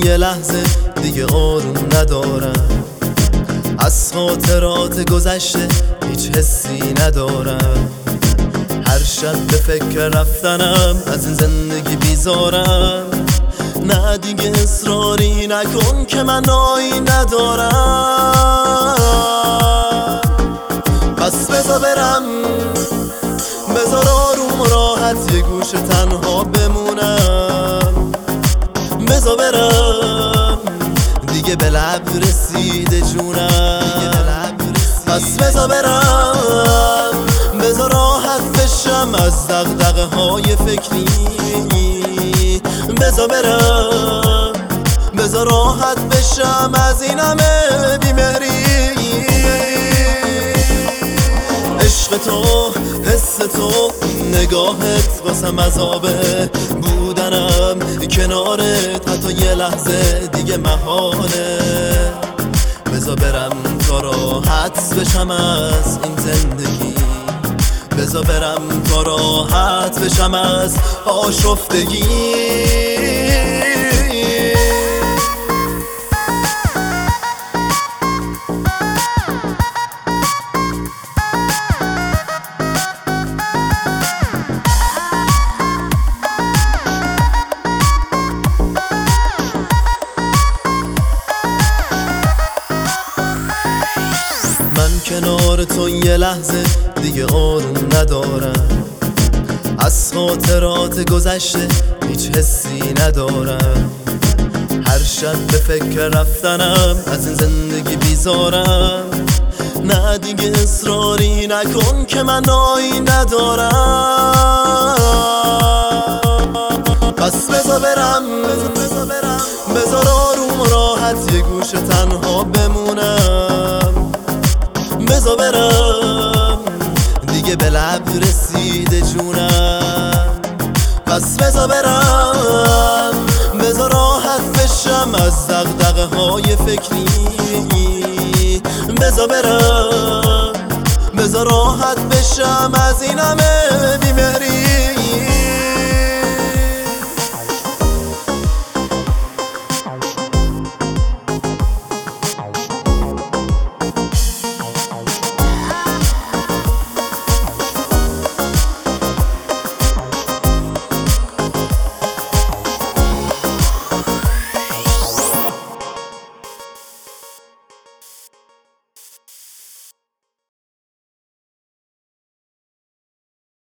یه لحظه دیگه آروم ندارم، از خاطرات گذشته هیچ حسی ندارم. هر شب به فکر رفتنم از این زندگی بیزارم. نه دیگه اصراری نکن که من نایی ندارم. پس بذار برم، بذار آروم و راحت یه گوشه تنها بمونم. بذار برم دیگه به لب رسیده جونم. پس بذار برم، بذار راحت بشم از دغدغه های فکری. بذار برم، بذار راحت بشم از این همه بیمهری. عشق تو، حس تو، نگاهت واسم عذابه. بودنم کنارت حتی یه لحظه دیگه محاله. بذار برم تا راحت بشم از این زندگی. بذار برم تا راحت بشم از آشفتگی. من کنار تو یه لحظه دیگه آروم ندارم، از خاطرات گذشته هیچ حسی ندارم. هر شب به فکر رفتنم از این زندگی بیزارم. نه دیگه اصراری نکن که من نایی ندارم. پس بذار برم، بذار آروم و راحت یه گوشه تنها بمونم. بذار برم دیگه به لب رسیده جونم. پس بذار برم، بذار راحت بشم از دغدغه های فکری. بذار برم، بذار راحت بشم از این همه بیمهری.